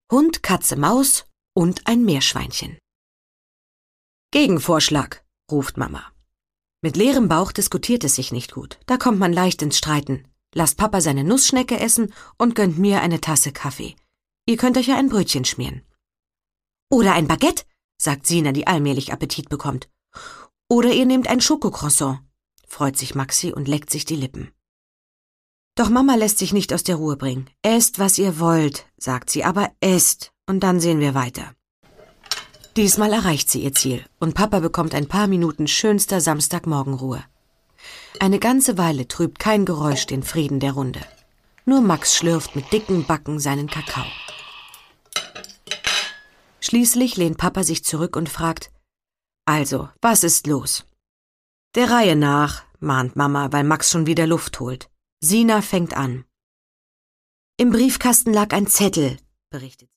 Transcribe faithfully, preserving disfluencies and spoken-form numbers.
Hund, Katze, Maus und ein Meerschweinchen. Gegenvorschlag, ruft Mama. Mit leerem Bauch diskutiert es sich nicht gut. Da kommt man leicht ins Streiten. Lasst Papa seine Nussschnecke essen und gönnt mir eine Tasse Kaffee. Ihr könnt euch ja ein Brötchen schmieren. Oder ein Baguette, sagt Sina, die allmählich Appetit bekommt. Oder ihr nehmt ein Schokocroissant, freut sich Maxi und leckt sich die Lippen. Doch Mama lässt sich nicht aus der Ruhe bringen. Esst, was ihr wollt, sagt sie, aber esst und dann sehen wir weiter. Diesmal erreicht sie ihr Ziel und Papa bekommt ein paar Minuten schönster Samstagmorgenruhe. Eine ganze Weile trübt kein Geräusch den Frieden der Runde. Nur Max schlürft mit dicken Backen seinen Kakao. Schließlich lehnt Papa sich zurück und fragt: Also, was ist los? Der Reihe nach, mahnt Mama, weil Max schon wieder Luft holt. Sina fängt an. Im Briefkasten lag ein Zettel, berichtet sie.